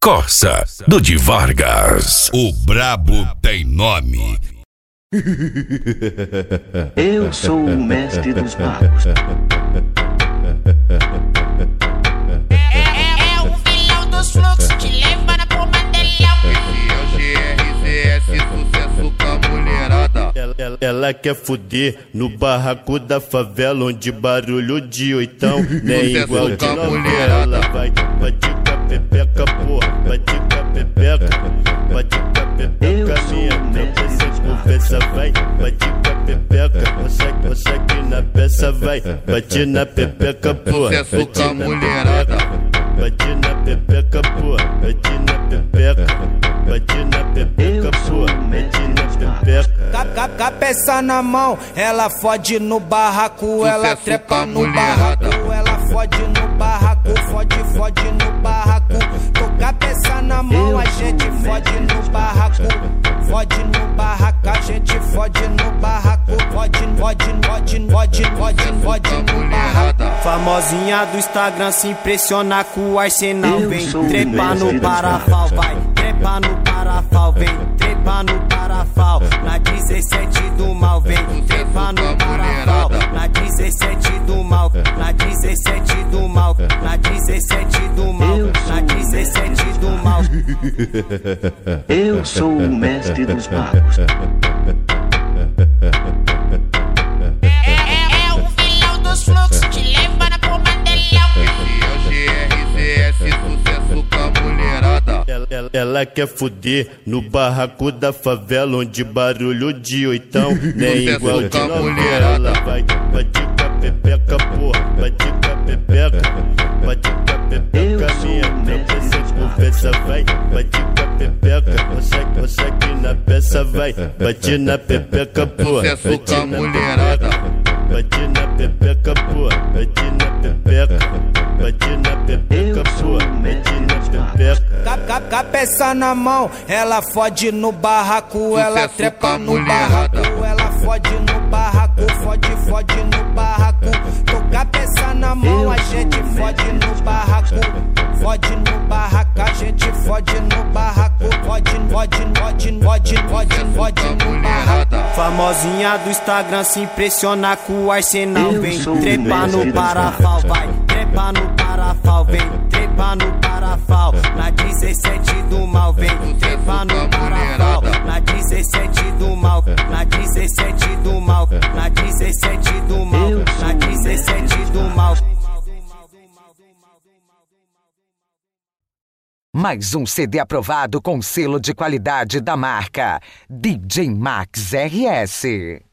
Corsa, do Di Vargas. O brabo tem nome. Eu sou o mestre dos magos. É o vilão dos fluxos, te levando pro Mandelão. Esse é o GRCS, sucesso com a mulherada. Ela quer fuder no barraco da favela, onde barulho de oitão nem igual de novela. Vai de capepeca, porra, vai de capepeca, vai de capepeca, minha tropa sem conversa, vai de capepeca, consegue na peça, vai bate na pepeca, porra, Sucesso com a mulherada. bate na pepeca, porra, bate na pepeca, bate na pepeca, porra, bate na pepeca. Cabeça na mão, ela fode no barraco, ela Sucesso trepa com a no mulherada. barraco, ela fode no barraco, fode no barraco. Com cabeça na mão, a gente fode no barraco, fode no barraco, a gente fode no barraco, fode no barraco. Famosinha do Instagram se impressiona com o arsenal, Eu vem sou o trepa mestre no dos parafal, vai trepa no parafal, vem trepa no parafal, na 17 do mal, vem trepa no parafal, na 17 do mal, na 17 do mal, na 17 do mal, na 17 do mal. Eu sou o mestre dos magos. É o vilão dos fluxos, te levando pro Mandelão. Esse é o GRCS, sucesso com a mulherada. Ela quer fuder no barraco da favela, onde barulho de oitão nem Sucesso igual de com a novela. mulherada. Vai de capepeca, porra, vai de capepeca, vai de capepeca, minha tropa sem conversa, vai de capepeca, consegue na peça, vai bate na pepeca, porra, Sucesso com a bate na mulherada. pepeca, bate na pepeca, porra, bate na pepeca, bate na pepeca, porra, bate na pepeca. Cabeça na mão, ela fode no barraco, ela Sucesso trepa com a no mulherada. barraco, ela fode no barraco, fode no barraco. Com cabeça na mão, a gente fode no barraco, fode no barraco, a gente fode no barraco, fode no barraco. Famosinha do Instagram se impressiona com o arsenal, Eu vem sou o trepa mestre no dos parafal, vai trepa no parafal, vem trepa no parafal, na 17 do mal, vem trepa no parafal, na 17 do mal, na 17 do mal, na 17 do mal, na 17 do mal. Mais um CD aprovado com selo de qualidade da marca DJ Max RS.